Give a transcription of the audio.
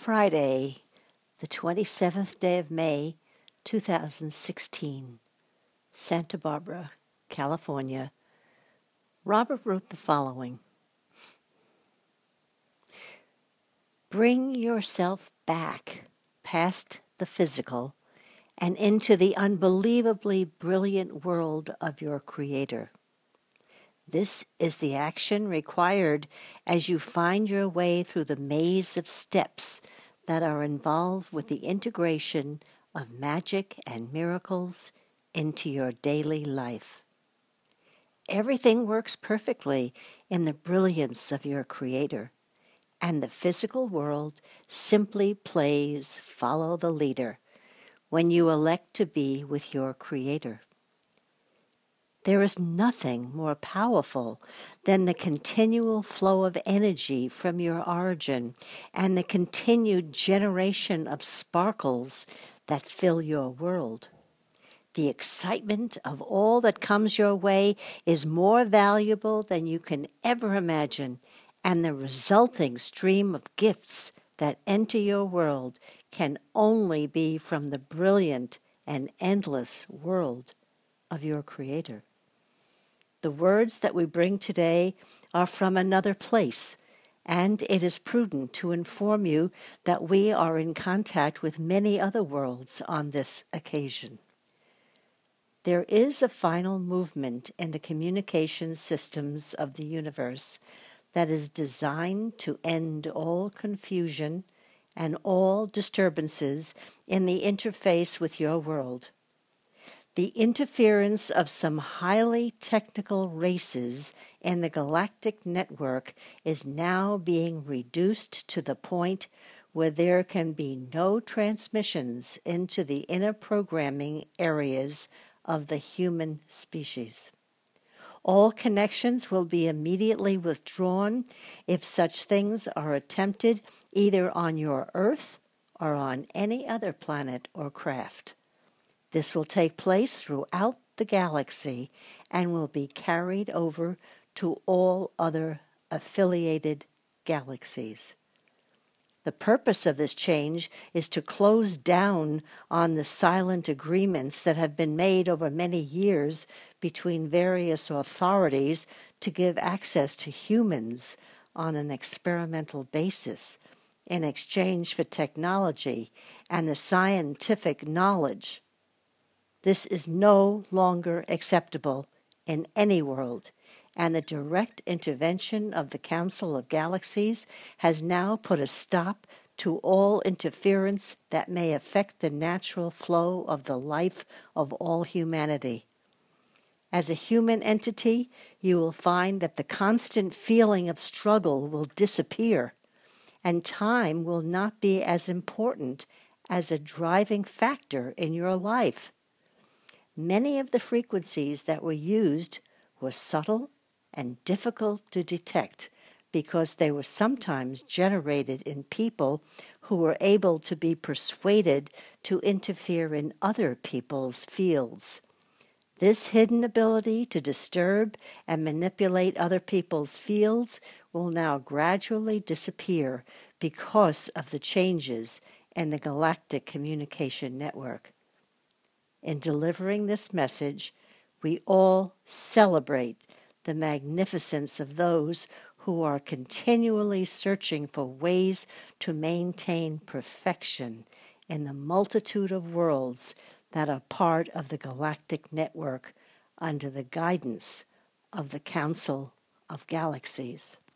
Friday, the 27th day of May, 2016, Santa Barbara, California. Robert wrote the following. Bring yourself back past the physical and into the unbelievably brilliant world of your Creator. This is the action required as you find your way through the maze of steps that are involved with the integration of magic and miracles into your daily life. Everything works perfectly in the brilliance of your Creator, and the physical world simply plays follow the leader when you elect to be with your Creator. There is nothing more powerful than the continual flow of energy from your origin and the continued generation of sparkles that fill your world. The excitement of all that comes your way is more valuable than you can ever imagine, and the resulting stream of gifts that enter your world can only be from the brilliant and endless world of your Creator. The words that we bring today are from another place, and it is prudent to inform you that we are in contact with many other worlds on this occasion. There is a final movement in the communication systems of the universe that is designed to end all confusion and all disturbances in the interface with your world. The interference of some highly technical races in the galactic network is now being reduced to the point where there can be no transmissions into the inner programming areas of the human species. All connections will be immediately withdrawn if such things are attempted either on your Earth or on any other planet or craft. This will take place throughout the galaxy and will be carried over to all other affiliated galaxies. The purpose of this change is to close down on the silent agreements that have been made over many years between various authorities to give access to humans on an experimental basis in exchange for technology and the scientific knowledge. This is no longer acceptable in any world, and the direct intervention of the Council of Galaxies has now put a stop to all interference that may affect the natural flow of the life of all humanity. As a human entity, you will find that the constant feeling of struggle will disappear, and time will not be as important as a driving factor in your life. Many of the frequencies that were used were subtle and difficult to detect because they were sometimes generated in people who were able to be persuaded to interfere in other people's fields. This hidden ability to disturb and manipulate other people's fields will now gradually disappear because of the changes in the galactic communication network. In delivering this message, we all celebrate the magnificence of those who are continually searching for ways to maintain perfection in the multitude of worlds that are part of the galactic network under the guidance of the Council of Galaxies.